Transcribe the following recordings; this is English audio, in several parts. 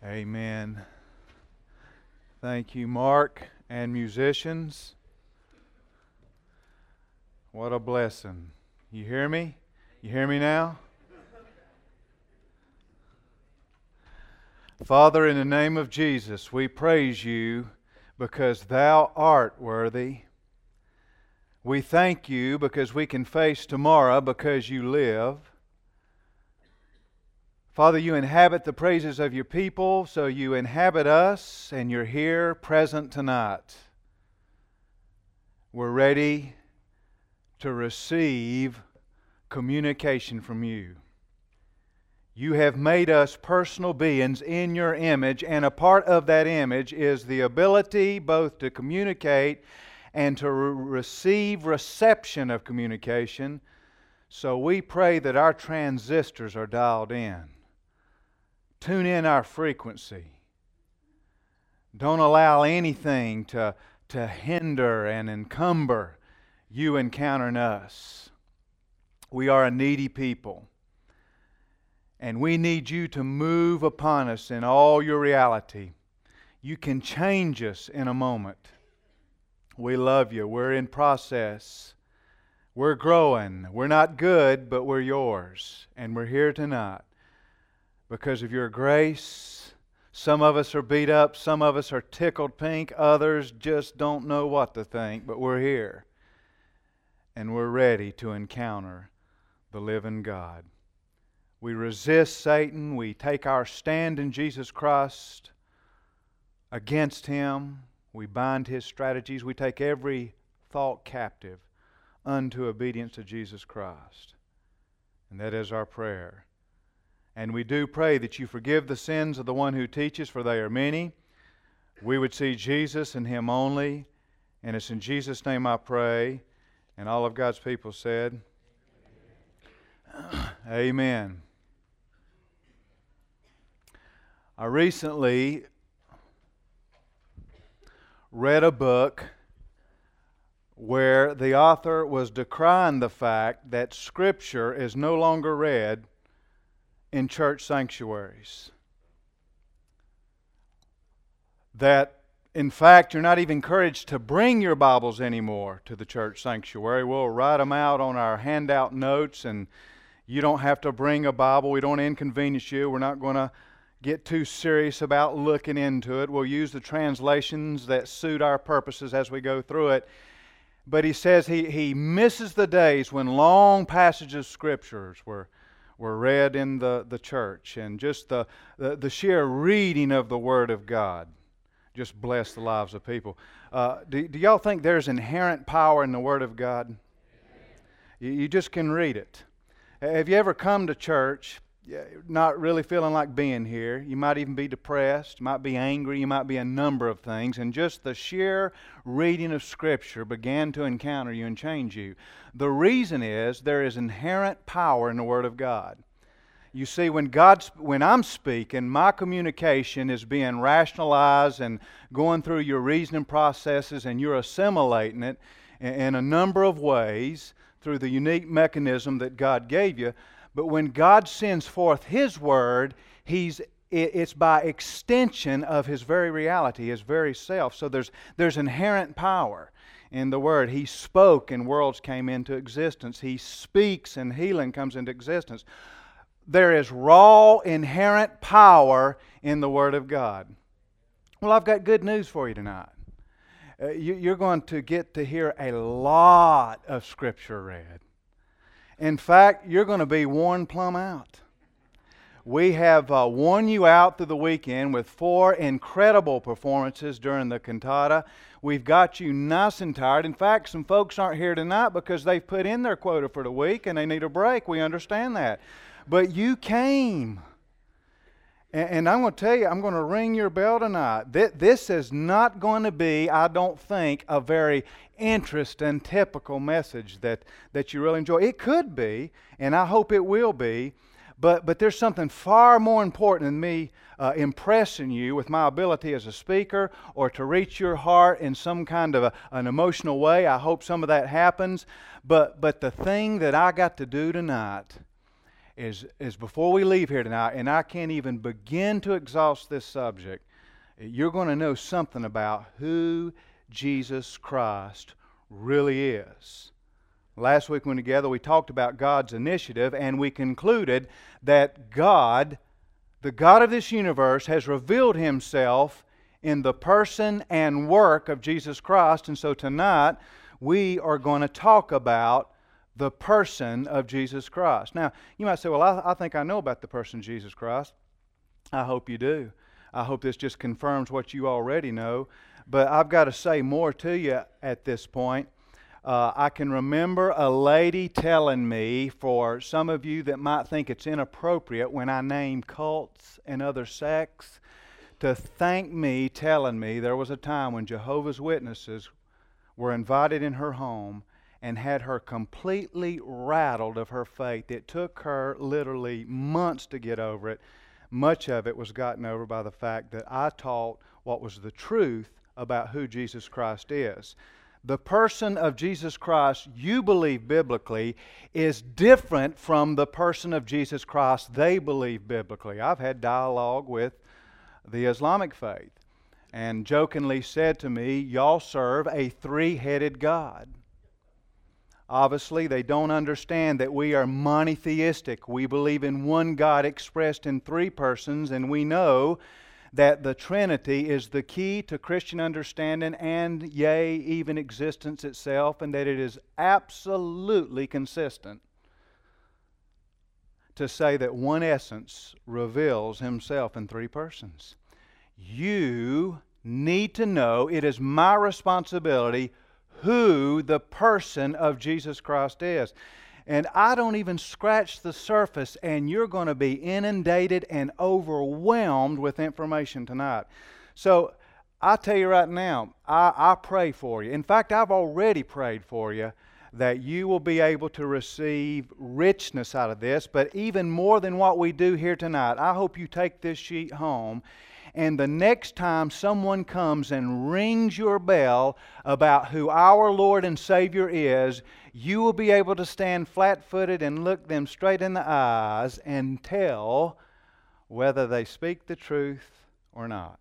Amen. Thank you, Mark and musicians. What a blessing. You hear me? You hear me now? Father, in the name of Jesus, we praise you because thou art worthy. We thank you because we can face tomorrow because you live. Father, you inhabit the praises of your people, so you inhabit us, and you're here present tonight. We're ready to receive communication from you. You have made us personal beings in your image, and a part of that image is the ability both to communicate and to receive reception of communication. So we pray that our transistors are dialed in. Tune in our frequency. Don't allow anything to hinder and encumber you encountering us. We are a needy people, and we need you to move upon us in all your reality. You can change us in a moment. We love you. We're in process. We're growing. We're not good, but we're yours, and we're here tonight. Because of your grace, some of us are beat up, some of us are tickled pink, others just don't know what to think, but we're here. And we're ready to encounter the living God. We resist Satan, we take our stand in Jesus Christ against him, we bind his strategies, we take every thought captive unto obedience to Jesus Christ. And that is our prayer. And we do pray that you forgive the sins of the one who teaches, for they are many. We would see Jesus and him only. And it's in Jesus' name I pray. And all of God's people said, Amen. I recently read a book where the author was decrying the fact that Scripture is no longer read in church sanctuaries. That, in fact, you're not even encouraged to bring your Bibles anymore to the church sanctuary. We'll write them out on our handout notes, and you don't have to bring a Bible. We don't inconvenience you. We're not going to get too serious about looking into it. We'll use the translations that suit our purposes as we go through it. But he says he misses the days when long passages of Scriptures were read in the church, and just the sheer reading of the Word of God just bless the lives of people. Do y'all think there's inherent power in the Word of God? You just can read it. Have you ever come to church not really feeling like being here? You might even be depressed, you might be angry, you might be a number of things, and just the sheer reading of Scripture began to encounter you and change you. The reason is there is inherent power in the Word of God. You see, when I'm speaking, my communication is being rationalized and going through your reasoning processes, and you're assimilating it in a number of ways through the unique mechanism that God gave you. But when God sends forth His Word, it's by extension of His very reality, His very self. So there's inherent power in the Word. He spoke and worlds came into existence. He speaks and healing comes into existence. There is raw, inherent power in the Word of God. Well, I've got good news for you tonight. You're going to get to hear a lot of Scripture read. In fact, you're going to be worn plumb out. We have worn you out through the weekend with 4 incredible performances during the cantata. We've got you nice and tired. In fact, some folks aren't here tonight because they've put in their quota for the week and they need a break. We understand that. But you came. And I'm going to tell you, I'm going to ring your bell tonight. This is not going to be, I don't think, a very interesting, typical message that you really enjoy. It could be, and I hope it will be, but there's something far more important than me impressing you with my ability as a speaker or to reach your heart in some kind of an emotional way. I hope some of that happens. But the thing that I got to do tonight is before we leave here tonight, and I can't even begin to exhaust this subject, you're going to know something about who Jesus Christ really is. Last week when together we talked about God's initiative, and we concluded that God, the God of this universe, has revealed Himself in the person and work of Jesus Christ. And so tonight we are going to talk about the person of Jesus Christ. Now, you might say, well, I think I know about the person of Jesus Christ. I hope you do. I hope this just confirms what you already know. But I've got to say more to you at this point. I can remember a lady telling me, for some of you that might think it's inappropriate when I name cults and other sects, to thank me telling me there was a time when Jehovah's Witnesses were invited in her home and had her completely rattled of her faith. It took her literally months to get over it. Much of it was gotten over by the fact that I taught what was the truth about who Jesus Christ is. The person of Jesus Christ you believe biblically is different from the person of Jesus Christ they believe biblically. I've had dialogue with the Islamic faith and jokingly said to me, y'all serve a three-headed God. Obviously, they don't understand that we are monotheistic. We believe in one God expressed in three persons, and we know that the Trinity is the key to Christian understanding and, yea, even existence itself, and that it is absolutely consistent to say that one essence reveals Himself in three persons. You need to know, it is my responsibility, who the person of Jesus Christ is. And I don't even scratch the surface, and you're going to be inundated and overwhelmed with information tonight. So I tell you right now, I pray for you. In fact, I've already prayed for you that you will be able to receive richness out of this. But even more than what we do here tonight, I hope you take this sheet home, and the next time someone comes and rings your bell about who our Lord and Savior is, you will be able to stand flat-footed and look them straight in the eyes and tell whether they speak the truth or not.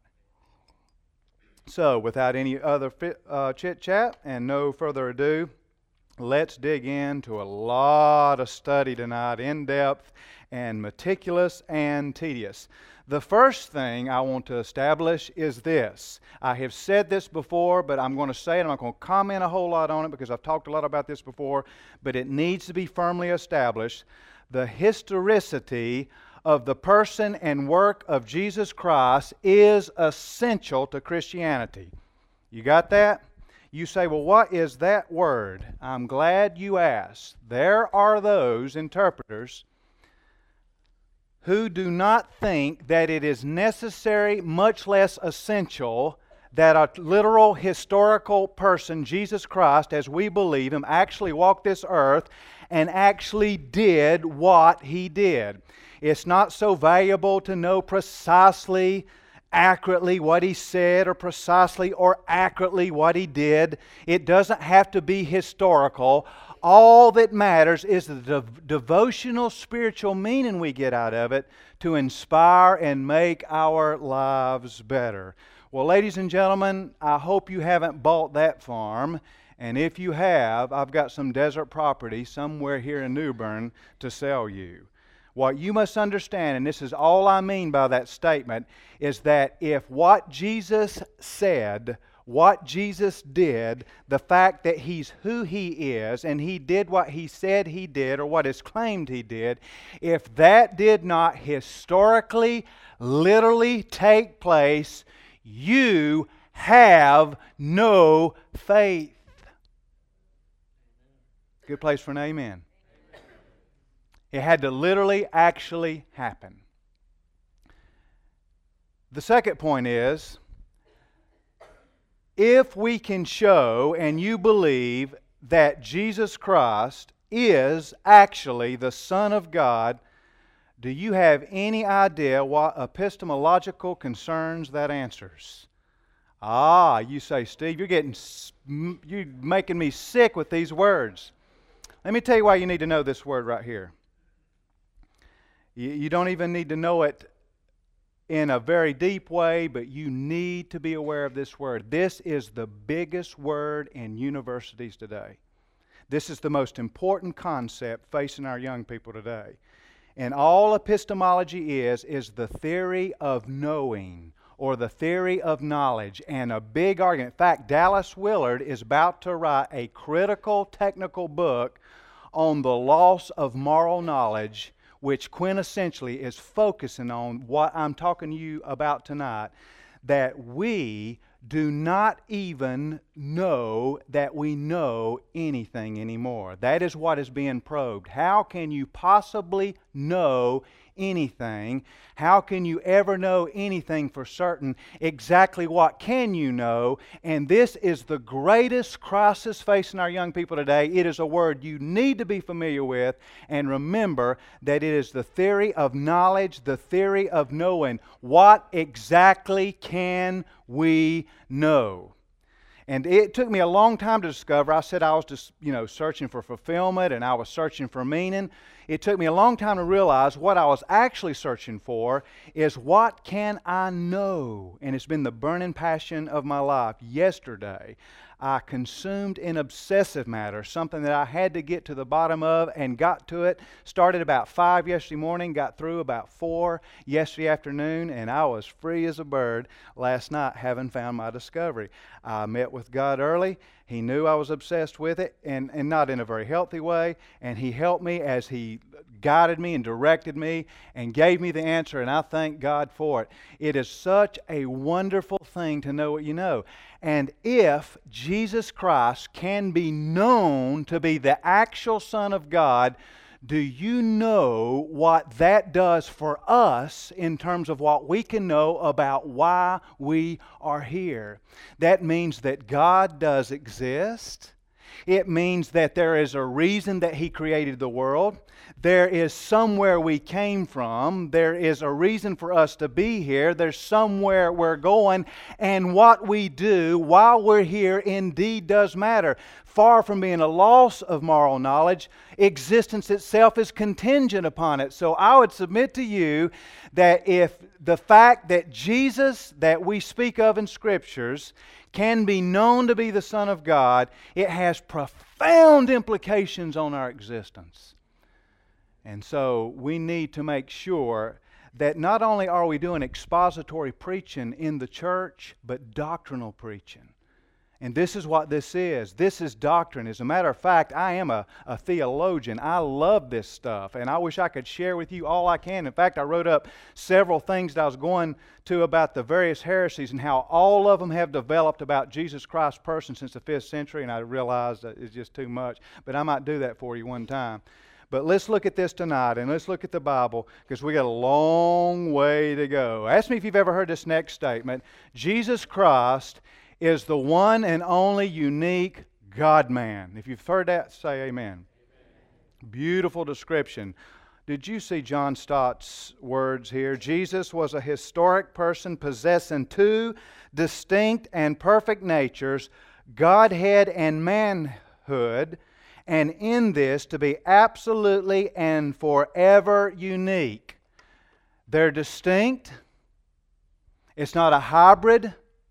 So, without any other chit-chat and no further ado, let's dig into a lot of study tonight, in-depth and meticulous and tedious. The first thing I want to establish is this. I have said this before, but I'm going to say it. I'm not going to comment a whole lot on it because I've talked a lot about this before, but it needs to be firmly established. The historicity of the person and work of Jesus Christ is essential to Christianity. You got that? You say, well, what is that word? I'm glad you asked. There are those interpreters who do not think that it is necessary, much less essential, that a literal historical person, Jesus Christ, as we believe Him, actually walked this earth and actually did what He did. It's not so valuable to know precisely, accurately what He said, or precisely or accurately what He did. It doesn't have to be historical. All that matters is the devotional spiritual meaning we get out of it to inspire and make our lives better. Well, ladies and gentlemen, I hope you haven't bought that farm. And if you have, I've got some desert property somewhere here in New Bern to sell you. What you must understand, and this is all I mean by that statement, is that if what Jesus said, what Jesus did, the fact that He's who He is, and He did what He said He did, or what is claimed He did, if that did not historically, literally take place, you have no faith. Good place for an amen. It had to literally, actually happen. The second point is, if we can show and you believe that Jesus Christ is actually the Son of God, do you have any idea what epistemological concerns that answers? You say, Steve, you're making me sick with these words. Let me tell you why you need to know this word right here. You don't even need to know it in a very deep way, but you need to be aware of this word. This is the biggest word in universities today. This is the most important concept facing our young people today. And all epistemology is the theory of knowing or the theory of knowledge, and a big argument. In fact, Dallas Willard is about to write a critical technical book on the loss of moral knowledge, which quintessentially is focusing on what I'm talking to you about tonight, that we do not even know that we know anything anymore. That is what is being probed. How can you possibly know anything? How can you ever know anything for certain? Exactly what can you know? And this is the greatest crisis facing our young people today. It is a word you need to be familiar with, and remember that it is the theory of knowledge, the theory of knowing. What exactly can we know? And it took me a long time to discover. I said I was just, searching for fulfillment and I was searching for meaning. It took me a long time to realize what I was actually searching for is what can I know? And it's been the burning passion of my life. Yesterday, I consumed in obsessive matter, something that I had to get to the bottom of, and got to it. Started about 5 yesterday morning, got through about 4 yesterday afternoon, and I was free as a bird last night, having found my discovery. I met with God early. He knew I was obsessed with it, and not in a very healthy way, and He helped me as He guided me and directed me and gave me the answer, and I thank God for it. It is such a wonderful thing to know what you know. And if Jesus Christ can be known to be the actual Son of God, do you know what that does for us in terms of what we can know about why we are here? That means that God does exist. It means that there is a reason that He created the world. There is somewhere we came from. There is a reason for us to be here. There's somewhere we're going. And what we do while we're here indeed does matter. Far from being a loss of moral knowledge, existence itself is contingent upon it. So I would submit to you that if the fact that Jesus that we speak of in Scriptures can be known to be the Son of God, it has profound implications on our existence. And so we need to make sure that not only are we doing expository preaching in the church, but doctrinal preaching. And this is what this is. This is doctrine. As a matter of fact, I am a theologian. I love this stuff, and I wish I could share with you all I can. In fact, I wrote up several things that I was going to about the various heresies and how all of them have developed about Jesus Christ's person since the 5th century, and I realized that it's just too much. But I might do that for you one time. But let's look at this tonight, and let's look at the Bible, because we got a long way to go. Ask me if you've ever heard this next statement. Jesus Christ is the one and only unique God-man. If you've heard that, say amen. Amen. Beautiful description. Did you see John Stott's words here? Jesus was a historic person possessing two distinct and perfect natures, Godhead and manhood, and in this to be absolutely and forever unique. They're distinct. It's not a hybrid.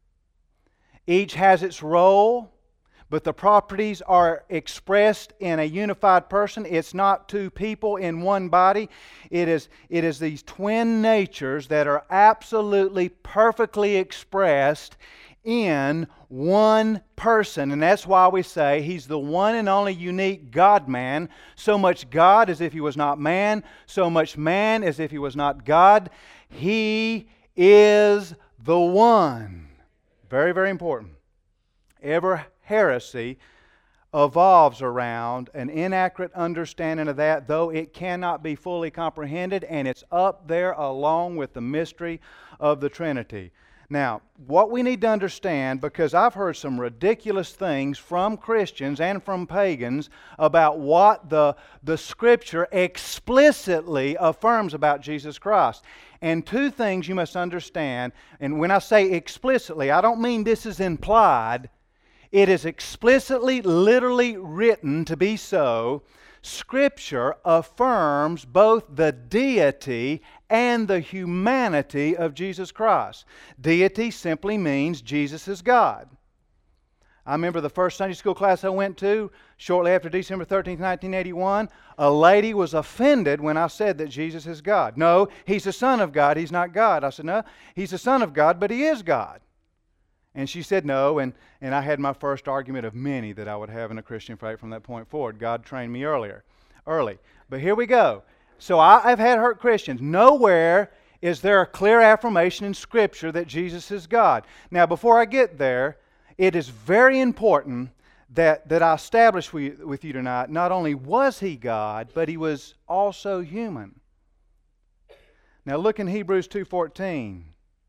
Each has its role, but the properties are expressed in a unified person. It's not two people in one body. It is these twin natures that are absolutely perfectly expressed in one person. And that's why we say He's the one and only unique God-man. So much God as if He was not man, so much man as if He was not God. He is the one. Very, very important. Every heresy evolves around an inaccurate understanding of that, though it cannot be fully comprehended, and it's up there along with the mystery of the Trinity. Now, what we need to understand, because I've heard some ridiculous things from Christians and from pagans about what the Scripture explicitly affirms about Jesus Christ. And two things you must understand, and when I say explicitly, I don't mean this is implied. It is explicitly, literally written to be so. Scripture affirms both the deity and the humanity of Jesus Christ. Deity simply means Jesus is God. I remember the first Sunday school class I went to, shortly after December 13th, 1981, a lady was offended when I said that Jesus is God. No, He's the Son of God, He's not God. I said, no, He's the Son of God, but He is God. And she said no, and I had my first argument of many that I would have in a Christian faith from that point forward. God trained me early. But here we go. So I've had hurt Christians. Nowhere is there a clear affirmation in Scripture that Jesus is God. Now, before I get there, it is very important that I establish with you tonight, not only was He God, but He was also human. Now look in Hebrews 2:14.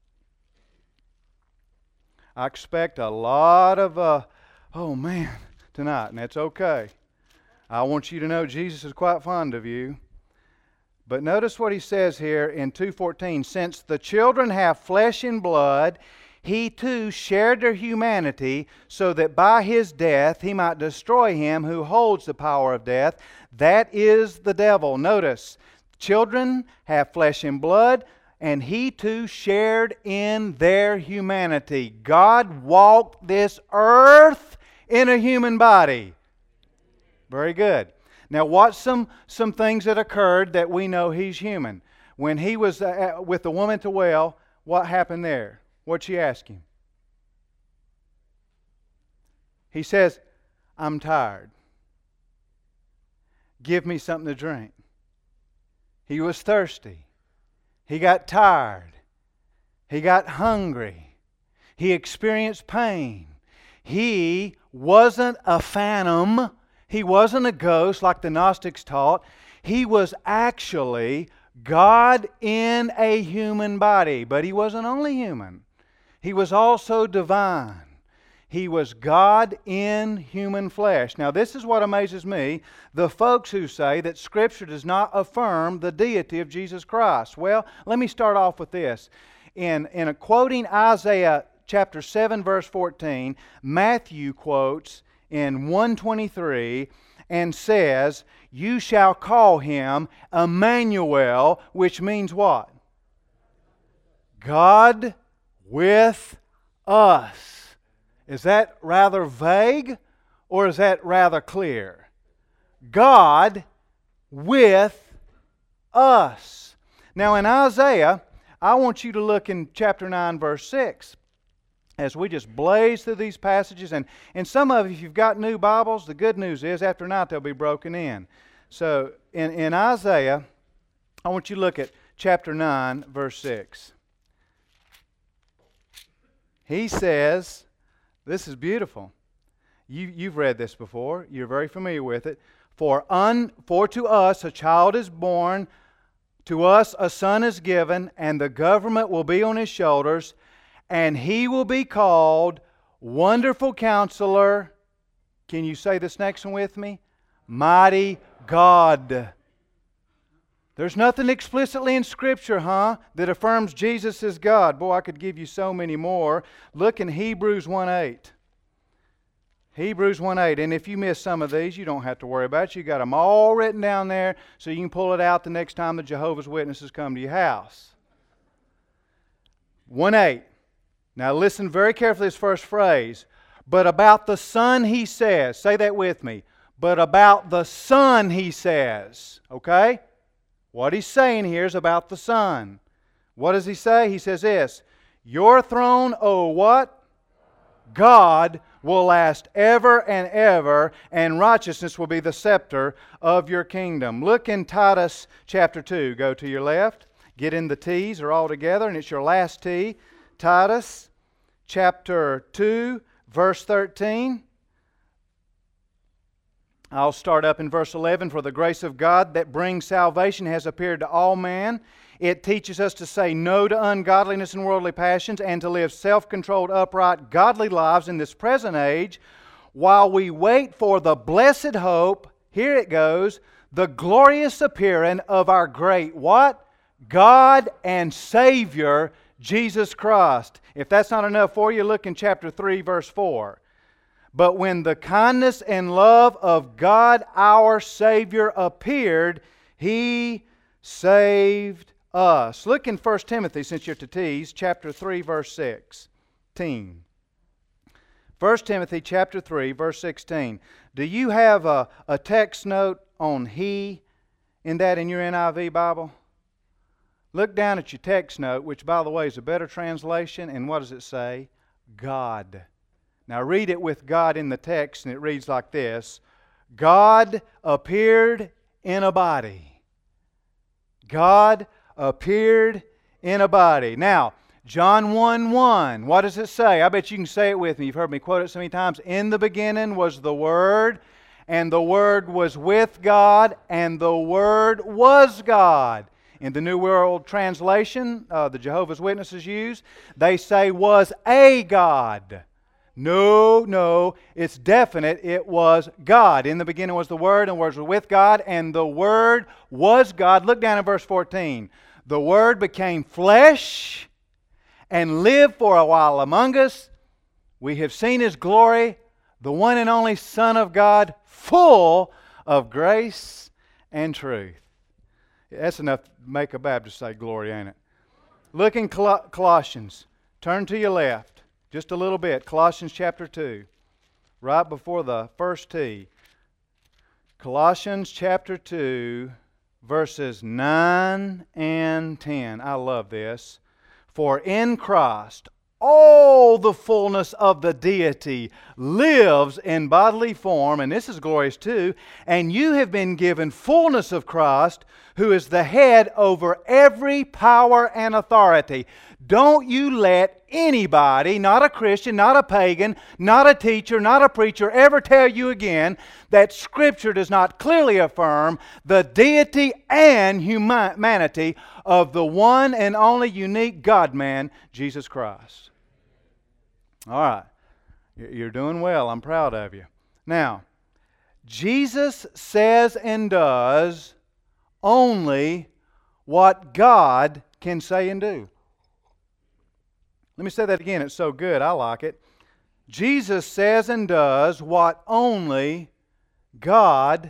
I expect a lot of, tonight, and that's okay. I want you to know Jesus is quite fond of you. But notice what he says here in 2:14. Since the children have flesh and blood, He too shared their humanity, so that by His death He might destroy him who holds the power of death. That is the devil. Notice, children have flesh and blood, and He too shared in their humanity. God walked this earth in a human body. Very good. Now watch some things that occurred that we know He's human. When He was with the woman at the well, what happened there? What'd she ask Him? He says, I'm tired. Give me something to drink. He was thirsty. He got tired. He got hungry. He experienced pain. He wasn't a phantom. He wasn't a ghost like the Gnostics taught. He was actually God in a human body. But He wasn't only human. He was also divine. He was God in human flesh. Now this is what amazes me. The folks who say that Scripture does not affirm the deity of Jesus Christ. Well, let me start off with this. In quoting Isaiah chapter 7 verse 14, Matthew quotes in 1:23 and says, you shall call Him Emmanuel, which means what? God with us. Is that rather vague or is that rather clear? God with us. Now in Isaiah, I want you to look in chapter 9 verse 6 as we just blaze through these passages. And some of you, if you've got new Bibles, the good news is after tonight they'll be broken in. So in Isaiah, I want you to look at chapter 9 verse 6. He says, this is beautiful. You've read this before. You're very familiar with it. For to us a child is born, to us a son is given, and the government will be on His shoulders, and He will be called Wonderful Counselor. Can you say this next one with me? Mighty God. There's nothing explicitly in Scripture, that affirms Jesus is God. Boy, I could give you so many more. Look in Hebrews 1:8. Hebrews 1:8. And if you miss some of these, you don't have to worry about it. You got them all written down there so you can pull it out the next time the Jehovah's Witnesses come to your house. 1:8. Now listen very carefully to this first phrase. But about the Son He says. Say that with me. But about the Son He says. Okay? What he's saying here is about the Son. What does he say? He says this, your throne, O what? God, will last ever and ever, and righteousness will be the scepter of your kingdom. Look in Titus chapter 2. Go to your left. Get in the T's, or all together, and it's your last T. Titus chapter 2, verse 13. I'll start up in verse 11. For the grace of God that brings salvation has appeared to all man. It teaches us to say no to ungodliness and worldly passions and to live self-controlled, upright, godly lives in this present age while we wait for the blessed hope, here it goes, the glorious appearing of our great what? God and Savior, Jesus Christ. If that's not enough for you, look in chapter 3, verse 4. But when the kindness and love of God our Savior appeared, He saved us. Look in 1 Timothy, since you're to tease, chapter 3, verse 16. 1 Timothy chapter 3, verse 16. Do you have a text note on He in your NIV Bible? Look down at your text note, which, by the way, is a better translation. And what does it say? God. Now read it with God in the text, and it reads like this. God appeared in a body. God appeared in a body. Now, John 1:1, what does it say? I bet you can say it with me. You've heard me quote it so many times. In the beginning was the Word, and the Word was with God, and the Word was God. In the New World Translation, the Jehovah's Witnesses use, they say was a God. No, it's definite. It was God. In the beginning was the Word, and the Word was with God, and the Word was God. Look down at verse 14. The Word became flesh and lived for a while among us. We have seen His glory, the one and only Son of God, full of grace and truth. That's enough to make a Baptist say glory, ain't it? Look in Colossians. Turn to your left just a little bit. Colossians chapter 2. Right before the first T. Colossians chapter 2, verses 9 and 10. I love this. For in Christ all the fullness of the deity lives in bodily form, and this is glorious too, and you have been given fullness of Christ, who is the head over every power and authority. Don't you let anybody, not a Christian, not a pagan, not a teacher, not a preacher, ever tell you again that Scripture does not clearly affirm the deity and humanity of the one and only unique God-man, Jesus Christ. All right. You're doing well. I'm proud of you. Now, Jesus says and does only what God can say and do. Let me say that again. It's so good. I like it. Jesus says and does what only God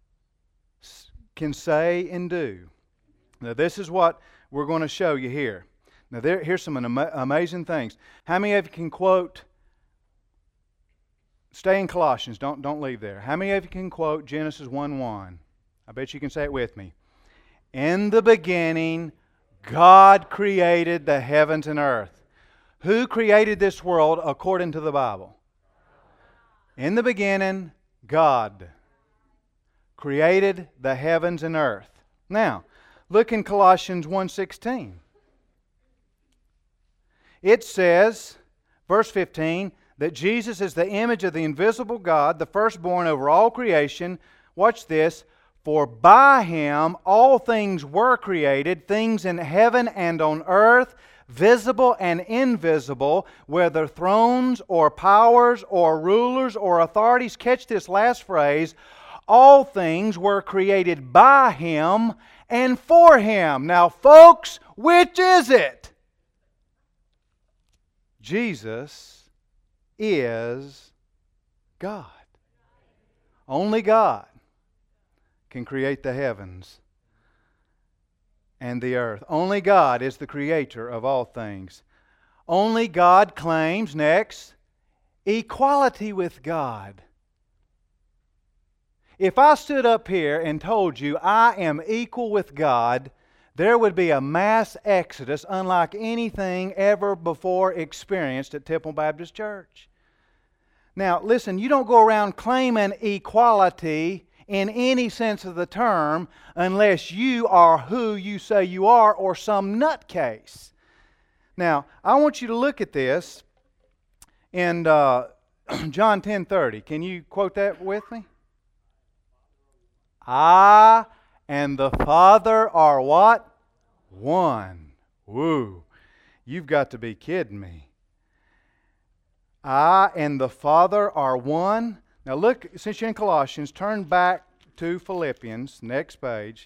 can say and do. Now, this is what we're going to show you here. Now, here's some amazing things. How many of you can quote? Stay in Colossians. Don't leave there. How many of you can quote Genesis 1:1? I bet you can say it with me. In the beginning, God created the heavens and earth. Who created this world according to the Bible? In the beginning, God created the heavens and earth. Now, look in Colossians 1:16. It says, verse 15, that Jesus is the image of the invisible God, the firstborn over all creation. Watch this. For by Him all things were created, things in heaven and on earth, visible and invisible, whether thrones or powers or rulers or authorities. Catch this last phrase. All things were created by Him and for Him. Now, folks, which is it? Jesus is God. Only God can create the heavens and the earth. Only God is the creator of all things. Only God claims, next, equality with God. If I stood up here and told you I am equal with God, there would be a mass exodus unlike anything ever before experienced at Temple Baptist Church. Now, listen, you don't go around claiming equality in any sense of the term unless you are who you say you are or some nutcase. Now, I want you to look at this in John 10:30. Can you quote that with me? I and the Father are what? One. Woo. You've got to be kidding me. I and the Father are one. Now look, since you're in Colossians, turn back to Philippians, next page,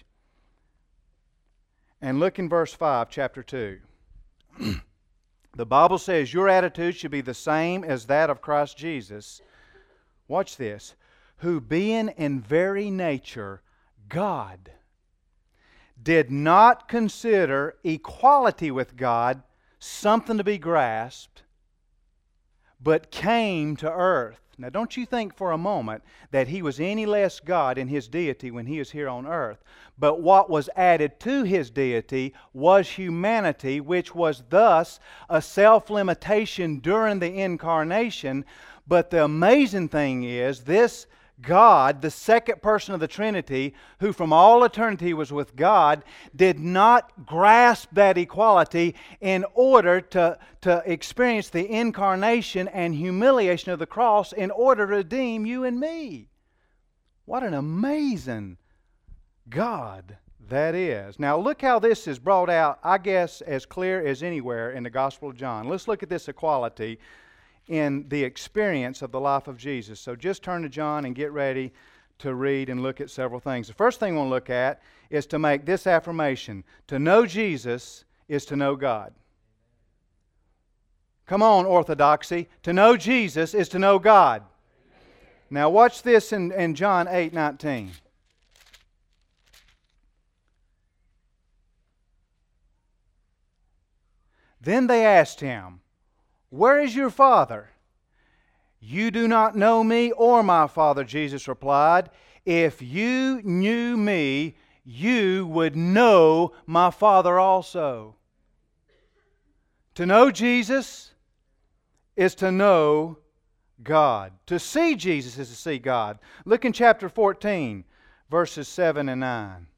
and look in verse 5, chapter 2. The Bible says your attitude should be the same as that of Christ Jesus, watch this, who being in very nature God, did not consider equality with God something to be grasped, but came to earth. Now, don't you think for a moment that He was any less God in His deity when He is here on earth. But what was added to His deity was humanity, which was thus a self-limitation during the incarnation. But the amazing thing is, this God, the second person of the Trinity, who from all eternity was with God, did not grasp that equality in order to experience the incarnation and humiliation of the cross in order to redeem you and me. What an amazing God that is. Now look how this is brought out, I guess, as clear as anywhere in the Gospel of John. Let's look at this equality in the experience of the life of Jesus. So just turn to John and get ready to read and look at several things. The first thing we'll look at is to make this affirmation. To know Jesus is to know God. Come on, orthodoxy. To know Jesus is to know God. Now watch this in John 8:19. Then they asked Him, "Where is your Father?" "You do not know me or my Father," Jesus replied. "If you knew me, you would know my Father also." To know Jesus is to know God. To see Jesus is to see God. Look in chapter 14, verses 7 and 9.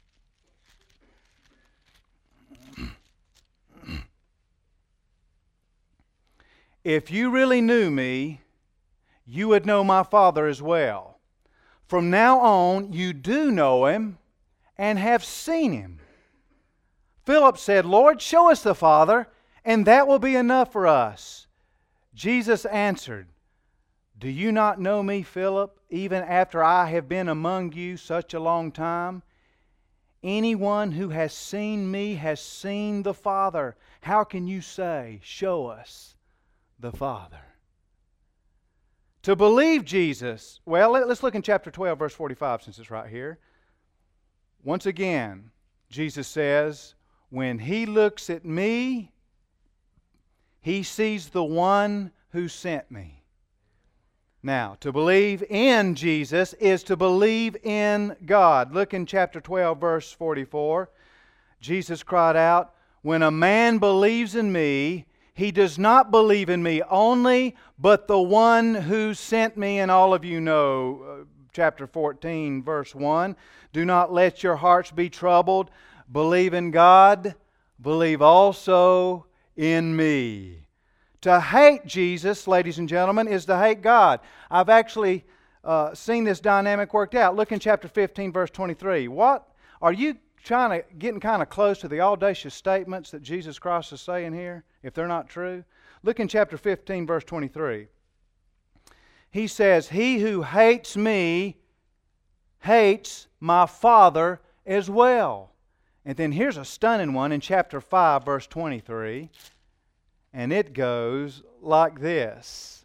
"If you really knew me, you would know my Father as well. From now on, you do know Him and have seen Him." Philip said, "Lord, show us the Father, and that will be enough for us." Jesus answered, "Do you not know me, Philip, even after I have been among you such a long time? Anyone who has seen me has seen the Father. How can you say, 'Show us the Father'?" To believe Jesus, well, let's look in chapter 12, verse 45, since it's right here. Once again, Jesus says, "When He looks at me, He sees the one who sent me." Now, to believe in Jesus is to believe in God. Look in chapter 12, verse 44. Jesus cried out, "When a man believes in me, he does not believe in me only, but the one who sent me." And all of you know, chapter 14, verse 1, "Do not let your hearts be troubled. Believe in God. Believe also in me." To hate Jesus, ladies and gentlemen, is to hate God. I've actually seen this dynamic worked out. Look in chapter 15, verse 23. What? Are you getting kind of close to the audacious statements that Jesus Christ is saying here, if they're not true? Look in chapter 15, verse 23. He says, "He who hates me hates my Father as well." And then here's a stunning one in chapter 5, verse 23. And it goes like this.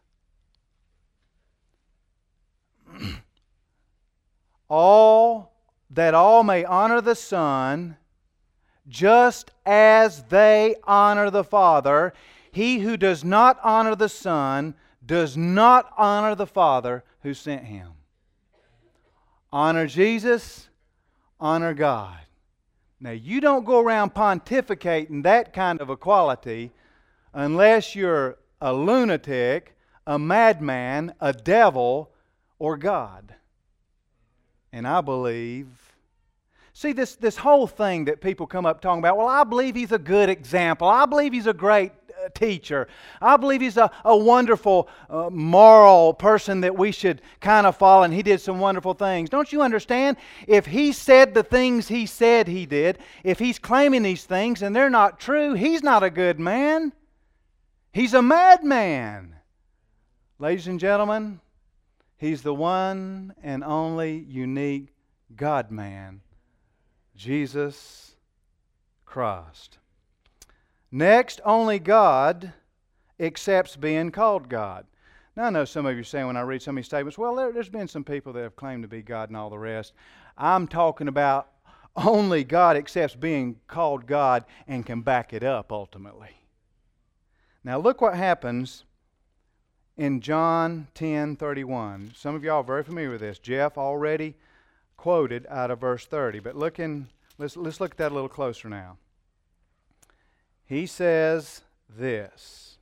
All may honor the Son, just as they honor the Father. He who does not honor the Son does not honor the Father who sent Him. Honor Jesus, honor God. Now, you don't go around pontificating that kind of equality unless you're a lunatic, a madman, a devil, or God. And I believe... See, this whole thing that people come up talking about, well, I believe he's a good example. I believe he's a great teacher. I believe he's a wonderful moral person that we should kind of follow, and he did some wonderful things. Don't you understand? If he said the things he said he did, if he's claiming these things and they're not true, he's not a good man. He's a madman. Ladies and gentlemen, he's the one and only unique God-man, Jesus Christ. Next, only God accepts being called God. Now, I know some of you are saying when I read some of these statements, well, there's been some people that have claimed to be God and all the rest. I'm talking about only God accepts being called God and can back it up ultimately. Now, look what happens in John 10:31. Some of y'all are very familiar with this. Jeff already quoted out of verse 30, but let's look at that a little closer now. He says this.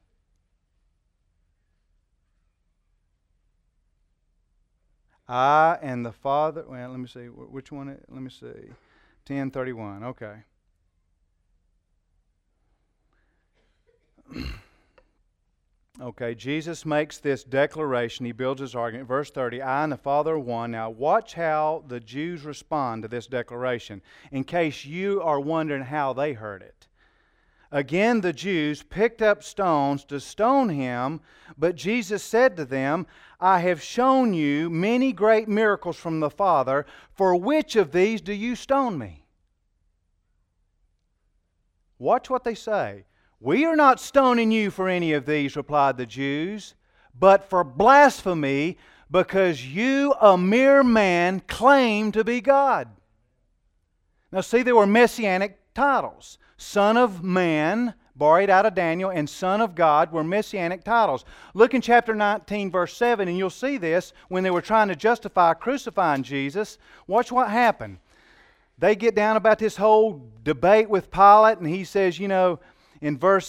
I and the Father, well, let me see, which one, let me see, 10:31, okay. Okay, Jesus makes this declaration. He builds his argument. Verse 30, I and the Father are one. Now watch how the Jews respond to this declaration, in case you are wondering how they heard it. Again, the Jews picked up stones to stone him, but Jesus said to them, I have shown you many great miracles from the Father. For which of these do you stone me? Watch what they say. We are not stoning you for any of these, replied the Jews, but for blasphemy, because you, a mere man, claim to be God. Now see, there were messianic titles. Son of Man, borrowed out of Daniel, and Son of God were messianic titles. Look in chapter 19, verse 7, and you'll see this when they were trying to justify crucifying Jesus. Watch what happened. They get down about this whole debate with Pilate, and he says, in verse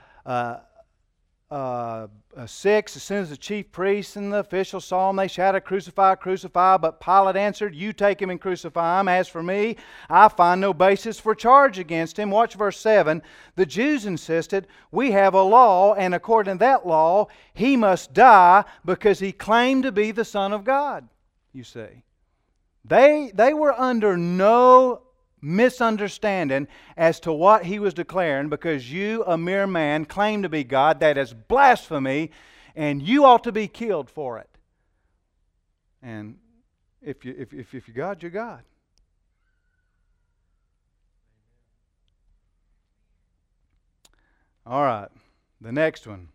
6, as soon as the chief priests and the officials saw him, they shouted, Crucify, crucify. But Pilate answered, You take him and crucify him. As for me, I find no basis for charge against him. Watch verse 7. The Jews insisted, We have a law, and according to that law, he must die because he claimed to be the Son of God. You see. They were under no misunderstanding as to what he was declaring, because you, a mere man, claim to be God. That is blasphemy, and you ought to be killed for it. And if you're God, you're God. All right, the next one.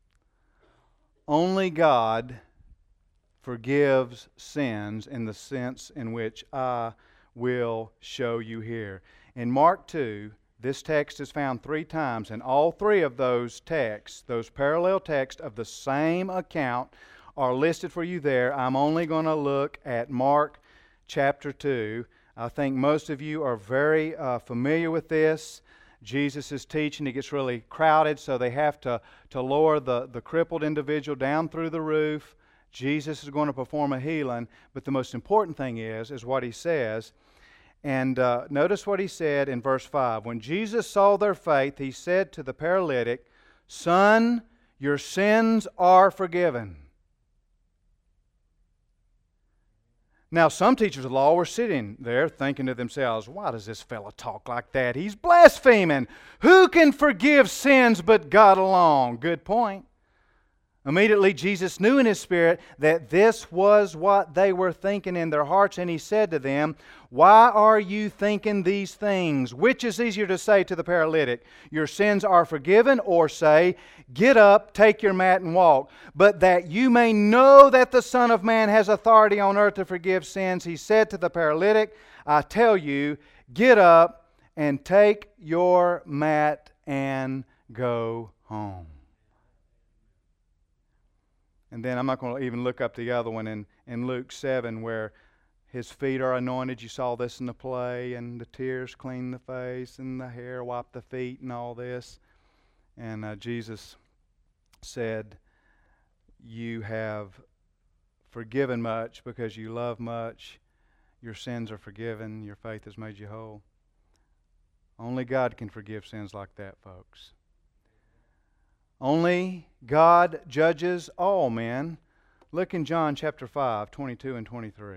Only God forgives sins in the sense in which I will show you here. In Mark 2, this text is found 3 times, and all 3 of those texts, those parallel texts of the same account, are listed for you there. I'm only going to look at Mark chapter 2. I think most of you are very familiar with this. Jesus is teaching. It gets really crowded, so they have to lower the crippled individual down through the roof. Jesus is going to perform a healing, but the most important thing is what he says. And notice what he said in verse 5. When Jesus saw their faith, he said to the paralytic, Son, your sins are forgiven. Now, some teachers of the law were sitting there thinking to themselves, why does this fellow talk like that? He's blaspheming. Who can forgive sins but God alone? Good point. Immediately, Jesus knew in His Spirit that this was what they were thinking in their hearts, and He said to them, Why are you thinking these things? Which is easier to say to the paralytic, Your sins are forgiven, or say, Get up, take your mat, and walk? But that you may know that the Son of Man has authority on earth to forgive sins, He said to the paralytic, I tell you, get up and take your mat and go home. And then I'm not going to even look up the other one in Luke 7 where His feet are anointed. You saw this in the play, and the tears clean the face, and the hair wipe the feet, and all this. And Jesus said, You have forgiven much because you love much. Your sins are forgiven. Your faith has made you whole. Only God can forgive sins like that, folks. Only God judges all men. Look in John chapter 5, 22 and 23.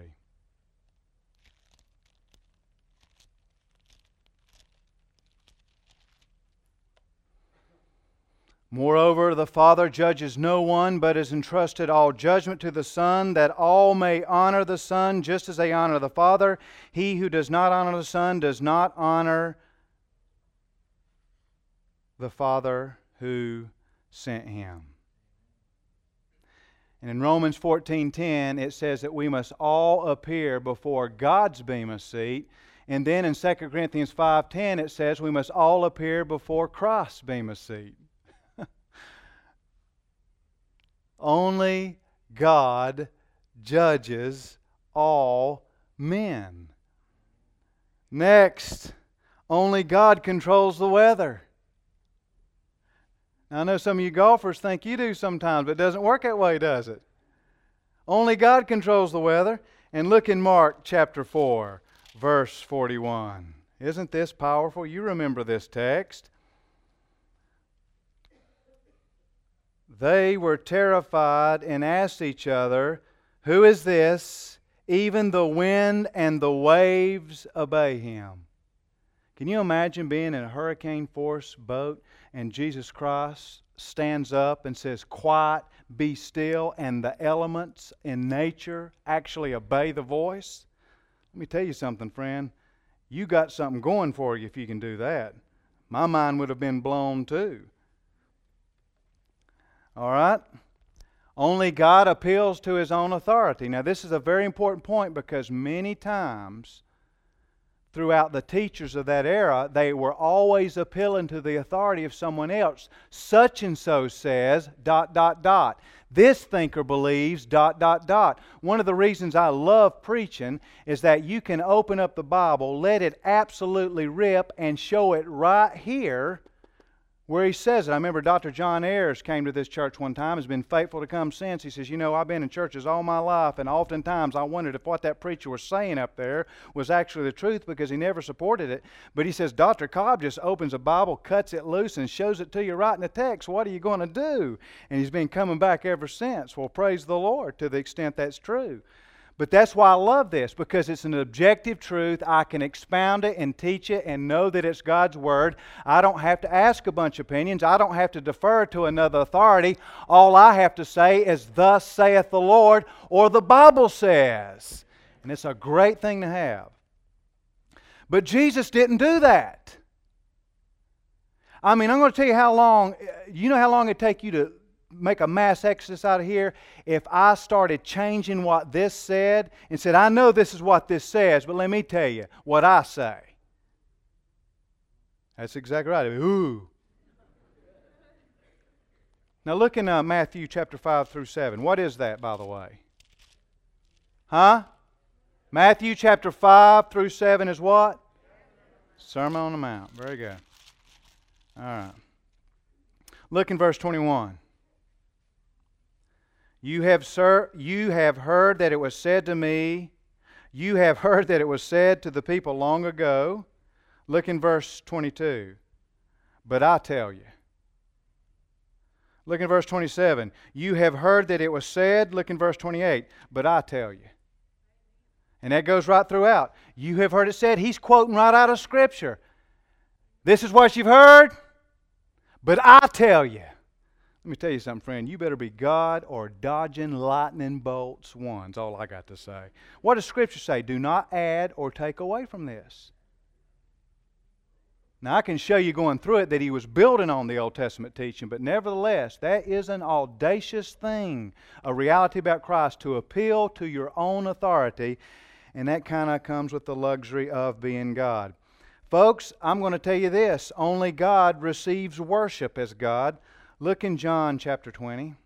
Moreover, the Father judges no one, but has entrusted all judgment to the Son, that all may honor the Son just as they honor the Father. He who does not honor the Son does not honor the Father who sent Him. And in Romans 14:10, it says that we must all appear before God's bema seat. And then in 2 Corinthians 5:10, it says we must all appear before Christ's bema seat. Only God judges all men. Next, only God controls the weather. Now, I know some of you golfers think you do sometimes, but it doesn't work that way, does it? Only God controls the weather. And look in Mark chapter 4, verse 41. Isn't this powerful? You remember this text. They were terrified and asked each other, "Who is this? Even the wind and the waves obey him." Can you imagine being in a hurricane-force boat and Jesus Christ stands up and says, "Quiet, be still," and the elements in nature actually obey the voice? Let me tell you something, friend. You got something going for you if you can do that. My mind would have been blown too. All right? Only God appeals to His own authority. Now, this is a very important point because many times throughout the teachers of that era, they were always appealing to the authority of someone else. Such and so says, ... This thinker believes, ... One of the reasons I love preaching is that you can open up the Bible, let it absolutely rip, and show it right here where he says it. I remember Dr. John Ayers came to this church one time, has been faithful to come since. He says, I've been in churches all my life, and oftentimes I wondered if what that preacher was saying up there was actually the truth because he never supported it. But he says, Dr. Cobb just opens a Bible, cuts it loose, and shows it to you right in the text. What are you going to do? And he's been coming back ever since. Well, praise the Lord to the extent that's true. But that's why I love this, because it's an objective truth. I can expound it and teach it and know that it's God's Word. I don't have to ask a bunch of opinions. I don't have to defer to another authority. All I have to say is, "Thus saith the Lord," or the Bible says. And it's a great thing to have. But Jesus didn't do that. I'm going to tell you how long, you know how long it'd take you to make a mass exodus out of here if I started changing what this said and said, "I know this is what this says, but let me tell you what I say." That's exactly right. Ooh. Now look in Matthew chapter 5 through 7. What is that, by the way? Matthew chapter 5 through 7 is what? Sermon on the Mount. Very good. All right. Look in verse 21. You have heard that it was said to me, you have heard that it was said to the people long ago. Look in verse 22. But I tell you. Look in verse 27. You have heard that it was said. Look in verse 28. But I tell you. And that goes right throughout. You have heard it said. He's quoting right out of Scripture. This is what you've heard. But I tell you. Let me tell you something, friend. You better be God or dodging lightning bolts ones. All I got to say. What does Scripture say? Do not add or take away from this. Now, I can show you going through it that he was building on the Old Testament teaching, but nevertheless, that is an audacious thing, a reality about Christ, to appeal to your own authority, and that kind of comes with the luxury of being God. Folks, I'm going to tell you this. Only God receives worship as God. Look in John chapter 20.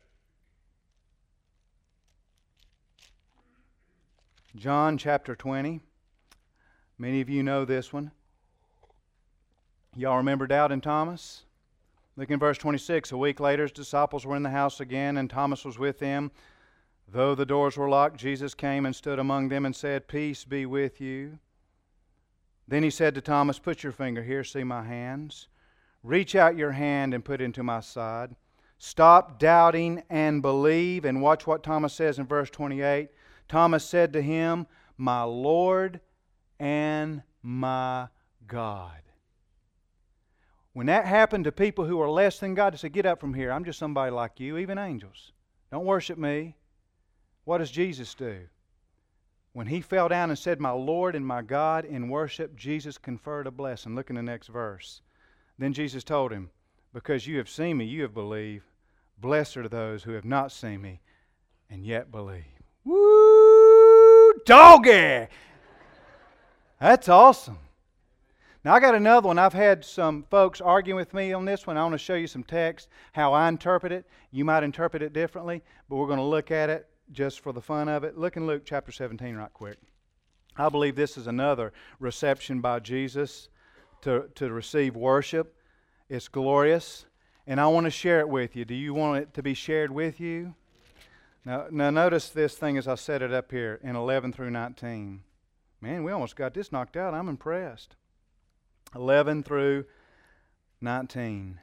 John chapter 20. Many of you know this one. Y'all remember Doubting Thomas? Look in verse 26. A week later, his disciples were in the house again, and Thomas was with them. Though the doors were locked, Jesus came and stood among them and said, "Peace be with you." Then he said to Thomas, "Put your finger here, see my hands. Reach out your hand and put it into my side. Stop doubting and believe." And watch what Thomas says in verse 28. Thomas said to him, "My Lord and my God." When that happened to people who are less than God, they said, "Get up from here. I'm just somebody like you, even angels. Don't worship me." What does Jesus do? When he fell down and said, "My Lord and my God," in worship, Jesus conferred a blessing. Look in the next verse. Then Jesus told him, "Because you have seen me, you have believed. Blessed are those who have not seen me and yet believe. Woo! Doggy! That's awesome. Now, I got another one. I've had some folks arguing with me on this one. I want to show you some text, how I interpret it. You might interpret it differently, but we're going to look at it just for the fun of it. Look in Luke chapter 17 right quick. I believe this is another reception by Jesus to receive worship. It's glorious, and I want to share it with you. Do you want it to be shared with you? Now notice this thing as I set it up here in 11 through 19. Man, we almost got this knocked out. I'm impressed. 11 through 19.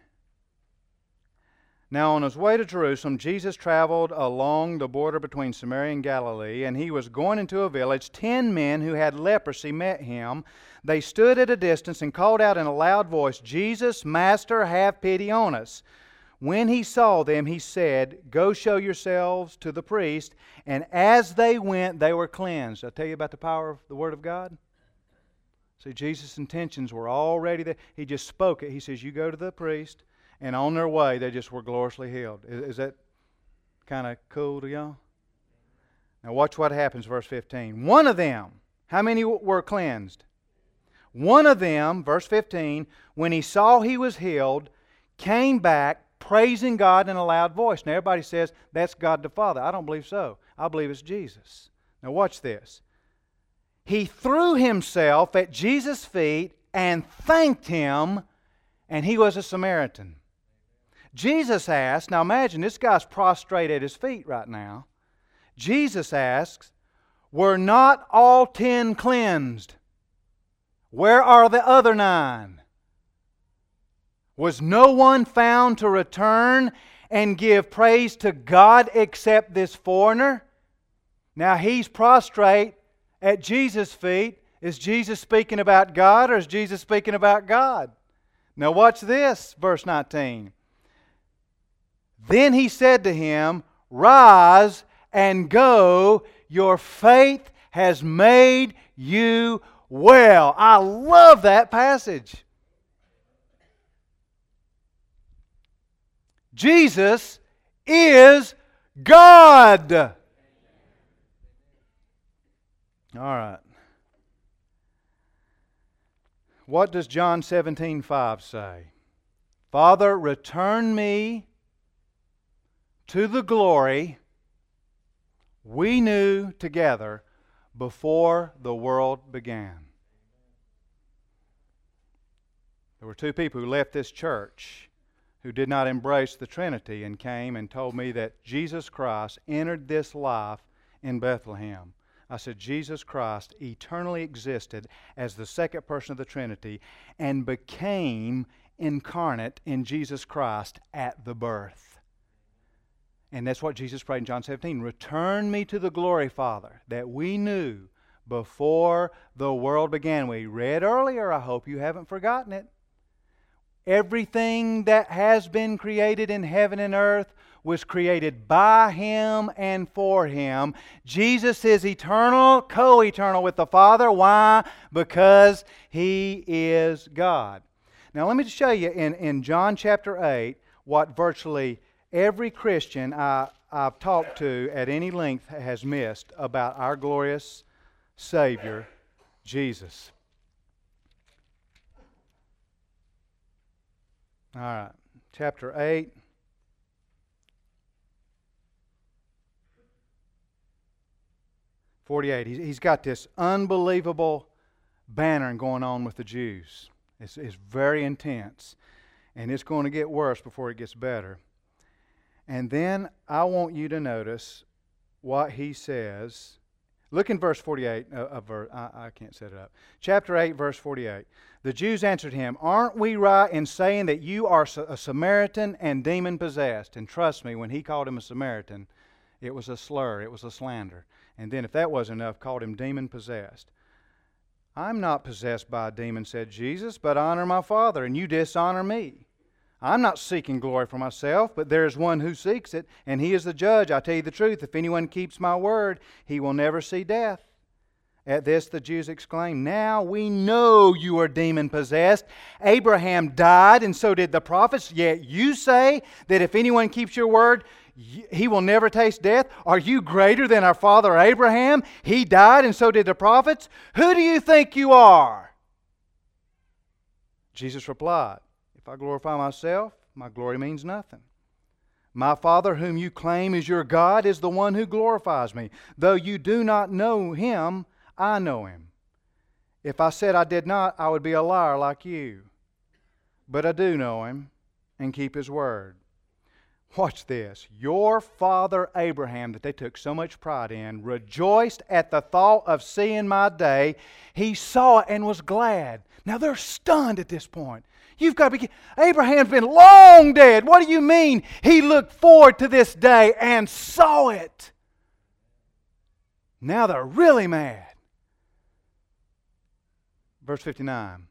Now on his way to Jerusalem, Jesus traveled along the border between Samaria and Galilee, and he was going into a village. 10 men who had leprosy met him. They stood at a distance and called out in a loud voice, "Jesus, Master, have pity on us." When he saw them, he said, "Go show yourselves to the priest." And as they went, they were cleansed. I tell you about the power of the Word of God. See, Jesus' intentions were already there. He just spoke it. He says, you go to the priest, and on their way, they just were gloriously healed. Is that kind of cool to y'all? Now watch what happens, verse 15. One of them, how many were cleansed? One of them, verse 15, when he saw he was healed, came back praising God in a loud voice. Now everybody says, that's God the Father. I don't believe so. I believe it's Jesus. Now watch this. He threw himself at Jesus' feet and thanked him, and he was a Samaritan. Jesus asked, now imagine this guy's prostrate at his feet right now. Jesus asks, were not all 10 cleansed? Where are the other 9? Was no one found to return and give praise to God except this foreigner? Now he's prostrate at Jesus' feet. Is Jesus speaking about God, or is Jesus speaking about God? Now watch this, verse 19. Then he said to him, rise and go, your faith has made you well. I love that passage. Jesus is God. All right. What does John 17:5 say? Father, return me to the glory we knew together before the world began. There were 2 people who left this church who did not embrace the Trinity and came and told me that Jesus Christ entered this life in Bethlehem. I said, Jesus Christ eternally existed as the second person of the Trinity and became incarnate in Jesus Christ at the birth. And that's what Jesus prayed in John 17. Return me to the glory, Father, that we knew before the world began. We read earlier, I hope you haven't forgotten it. Everything that has been created in heaven and earth was created by Him and for Him. Jesus is eternal, co-eternal with the Father. Why? Because He is God. Now let me just show you in John chapter 8 what virtually every Christian I've talked to at any length has missed about our glorious Savior, Jesus. All right, chapter 8. He's got this unbelievable banner going on with the Jews. It's very intense. And it's going to get worse before it gets better. And then I want you to notice what he says. Look in verse 48. I can't set it up. Chapter 8, verse 48. The Jews answered him, aren't we right in saying that you are a Samaritan and demon-possessed? And trust me, when he called him a Samaritan, it was a slur, it was a slander. And then if that wasn't enough, called him demon-possessed. I'm not possessed by a demon, said Jesus, but honor my Father, and you dishonor me. I'm not seeking glory for myself, but there is one who seeks it, and He is the judge. I tell you the truth, if anyone keeps my word, he will never see death. At this the Jews exclaimed, "Now we know you are demon-possessed. Abraham died, and so did the prophets. Yet you say that if anyone keeps your word, he will never taste death. Are you greater than our father Abraham? He died, and so did the prophets. Who do you think you are?" Jesus replied, "If I glorify myself, my glory means nothing. My Father, whom you claim is your God, is the one who glorifies me. Though you do not know Him, I know Him. If I said I did not, I would be a liar like you. But I do know Him and keep His word." Watch this. Your father Abraham, that they took so much pride in, rejoiced at the thought of seeing my day. He saw it and was glad. Now they're stunned at this point. You've got to be... Abraham's been long dead. What do you mean he looked forward to this day and saw it? Now they're really mad. Verse 59.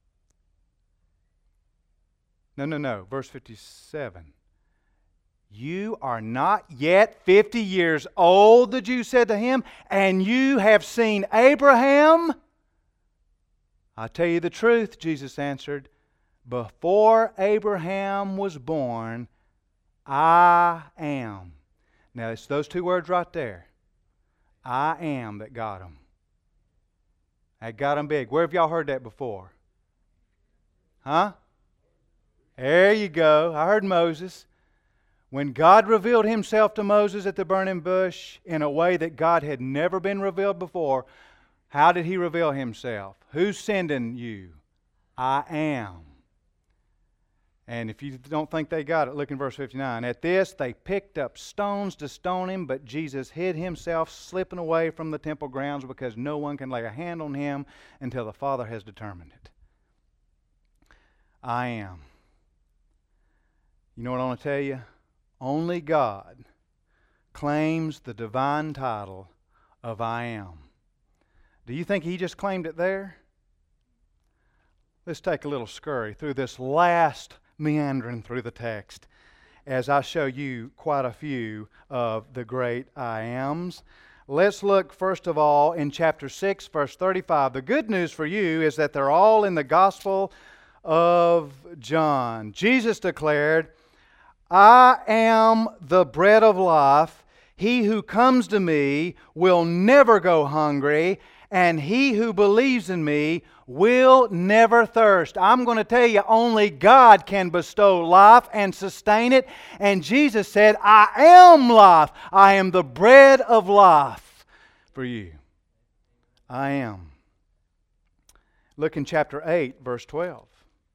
No. Verse 57. "You are not yet 50 years old," the Jews said to him, "and you have seen Abraham?" "I tell you the truth," Jesus answered, "before Abraham was born, I am." Now it's those two words right there. I am that got them. That got them big. Where have y'all heard that before? Huh? There you go. I heard Moses. When God revealed Himself to Moses at the burning bush in a way that God had never been revealed before, how did He reveal Himself? Who's sending you? I am. And if you don't think they got it, look in verse 59. "At this they picked up stones to stone Him, but Jesus hid Himself, slipping away from the temple grounds, because no one can lay a hand on Him until the Father has determined it." I am. You know what I want to tell you? Only God claims the divine title of I am. Do you think He just claimed it there? Let's take a little scurry through this last meandering through the text as I show you quite a few of the great I ams. Let's look first of all in chapter 6, verse 35. The good news for you is that they're all in the Gospel of John. Jesus declared, "I am the bread of life. He who comes to me will never go hungry, and he who believes in me will never thirst." I'm going to tell you, only God can bestow life and sustain it. And Jesus said, "I am life. I am the bread of life for you." I am. Look in chapter 8, verse 12.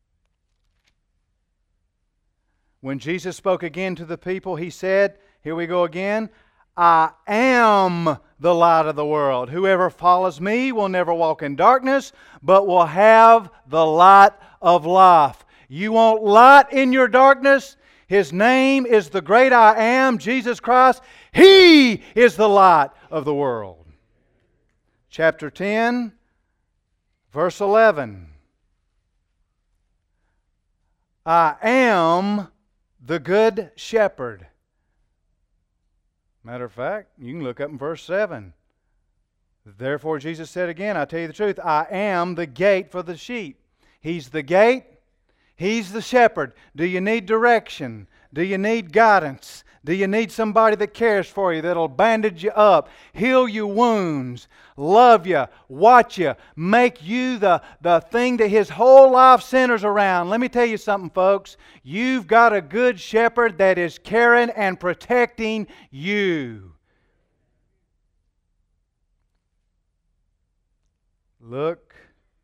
When Jesus spoke again to the people, He said, here we go again, "I am the light of the world. Whoever follows me will never walk in darkness, but will have the light of life." You want light in your darkness? His name is the great I am, Jesus Christ. He is the light of the world. Chapter 10, verse 11. "I am the good shepherd." Matter of fact, you can look up in verse 7. "Therefore Jesus said again, I tell you the truth, I am the gate for the sheep." He's the gate. He's the shepherd. Do you need direction? Do you need guidance? Do you need somebody that cares for you, that'll bandage you up, heal your wounds, love you, watch you, make you the thing that His whole life centers around? Let me tell you something, folks. You've got a good shepherd that is caring and protecting you. Look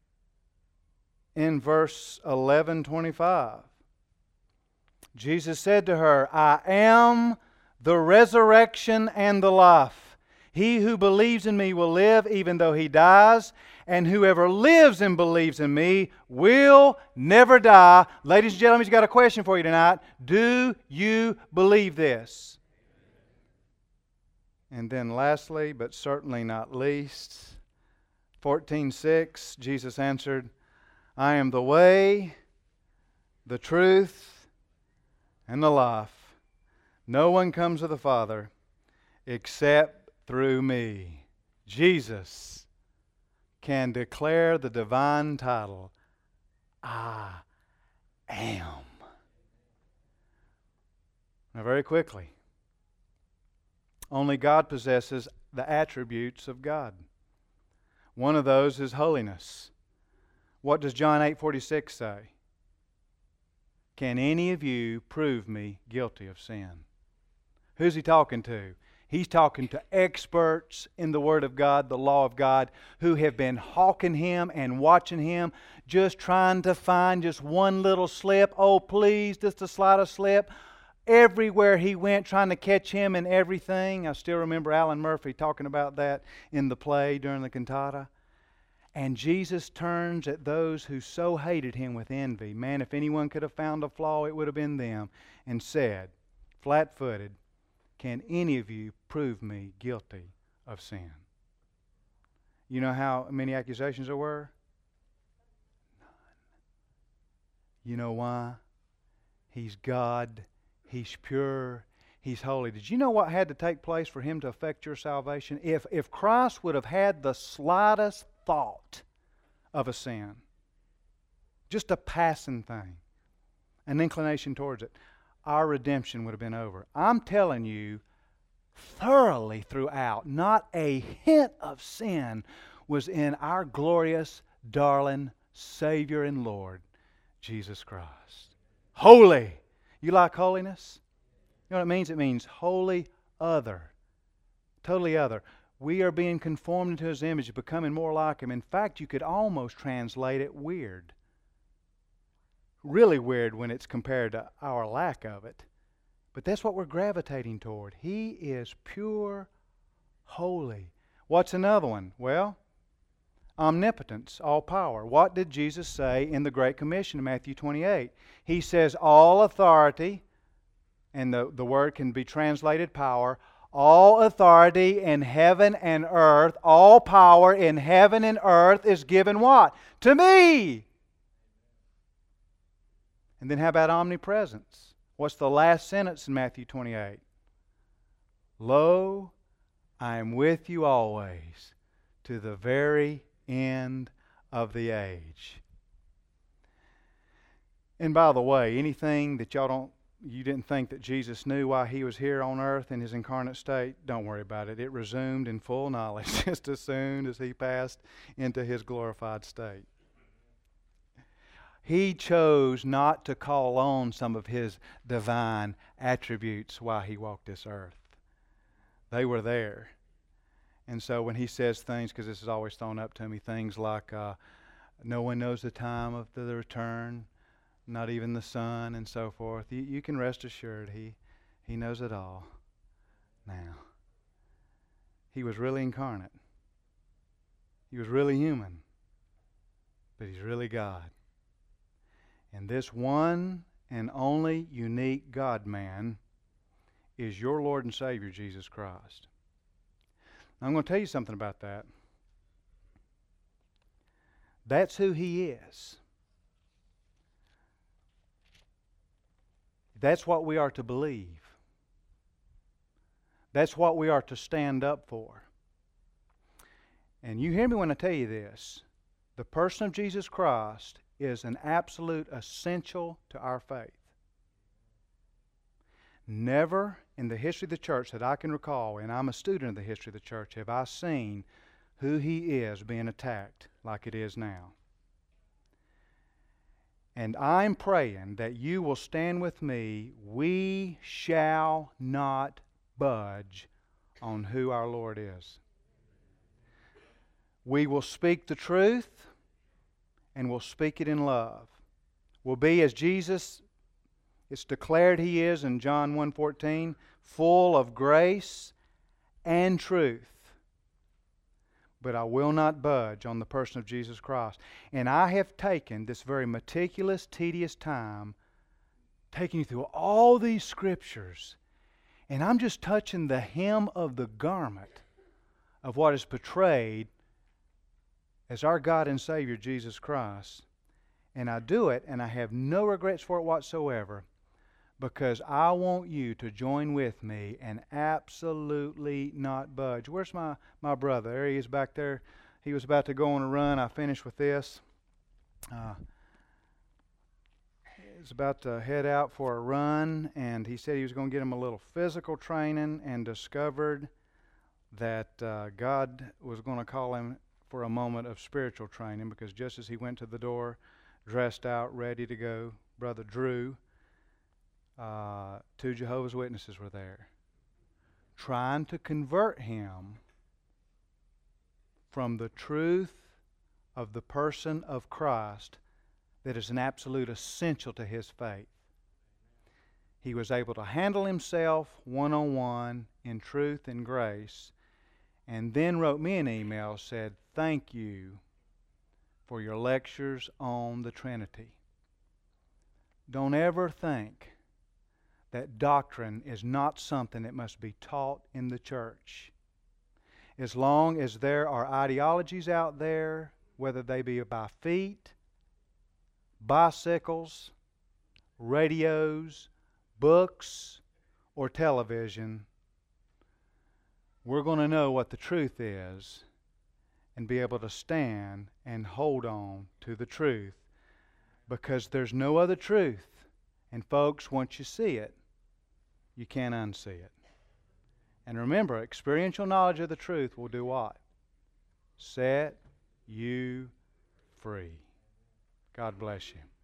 in verse 11:25. Jesus said to her, "I am the resurrection and the life. He who believes in me will live even though he dies, and whoever lives and believes in me will never die." Ladies and gentlemen, He's got a question for you tonight. Do you believe this? And then lastly, but certainly not least, 14:6, Jesus answered, "I am the way, the truth, and the life. No one comes to the Father except through me." Jesus can declare the divine title, I am. Now, very quickly, only God possesses the attributes of God. One of those is holiness. What does John 8:46 say? Can any of you prove me guilty of sin? Who's he talking to? He's talking to experts in the Word of God, the law of God, who have been hawking Him and watching Him, just trying to find just one little slip. Oh, please, just a slightest slip. Everywhere He went, trying to catch Him in everything. I still remember Alan Murphy talking about that in the play during the cantata. And Jesus turns at those who so hated Him with envy. Man, if anyone could have found a flaw, it would have been them. And said, flat-footed, can any of you prove me guilty of sin? You know how many accusations there were? None. You know why? He's God. He's pure. He's holy. Did you know what had to take place for Him to affect your salvation? If Christ would have had the slightest thought of a sin, just a passing thing, an inclination towards it, our redemption would have been over. I'm telling you, thoroughly throughout, not a hint of sin was in our glorious, darling Savior and Lord, Jesus Christ. Holy. You like holiness? You know what it means? It means wholly other. Totally other. We are being conformed into His image, becoming more like Him. In fact, you could almost translate it weird. Really weird when it's compared to our lack of it. But that's what we're gravitating toward. He is pure, holy. What's another one? Well, omnipotence, all power. What did Jesus say in the Great Commission in Matthew 28? He says, all authority, and the word can be translated power, all authority in heaven and earth, all power in heaven and earth is given what? To me! And then how about omnipresence? What's the last sentence in Matthew 28? Lo, I am with you always to the very end of the age. And by the way, anything that you didn't think that Jesus knew while He was here on earth in His incarnate state, don't worry about it. It resumed in full knowledge just as soon as He passed into His glorified state. He chose not to call on some of His divine attributes while He walked this earth. They were there. And so when He says things, because this is always thrown up to me, things like, no one knows the time of the return, not even the Son, and so forth. You can rest assured He knows it all. Now, He was really incarnate. He was really human. But He's really God. And this one and only unique God-man is your Lord and Savior, Jesus Christ. Now, I'm going to tell you something about that. That's who He is. That's what we are to believe. That's what we are to stand up for. And you hear me when I tell you this. The person of Jesus Christ is an absolute essential to our faith. Never in the history of the church that I can recall, and I'm a student of the history of the church, have I seen who He is being attacked like it is now. And I'm praying that you will stand with me. We shall not budge on who our Lord is. We will speak the truth, and we'll speak it in love. We'll be as Jesus, it's declared He is in John 1:14, full of grace and truth. But I will not budge on the person of Jesus Christ. And I have taken this very meticulous, tedious time, taking you through all these Scriptures, and I'm just touching the hem of the garment of what is portrayed as our God and Savior, Jesus Christ. And I do it, and I have no regrets for it whatsoever, because I want you to join with me and absolutely not budge. Where's my brother? There he is back there. he was about to go on a run. I finished with this. He was about to head out for a run, and he said he was going to get him a little physical training, and discovered that God was going to call him for a moment of spiritual training, because just as he went to the door, dressed out, ready to go, Brother Drew, 2 Jehovah's Witnesses were there, trying to convert him from the truth of the person of Christ that is an absolute essential to his faith. He was able to handle himself one-on-one in truth and grace, and then wrote me an email, said, "Thank you for your lectures on the Trinity." Don't ever think that doctrine is not something that must be taught in the church. As long as there are ideologies out there, whether they be by feet, bicycles, radios, books, or television, we're going to know what the truth is and be able to stand and hold on to the truth, because there's no other truth. And folks, once you see it, you can't unsee it. And remember, experiential knowledge of the truth will do what? Set you free. God bless you.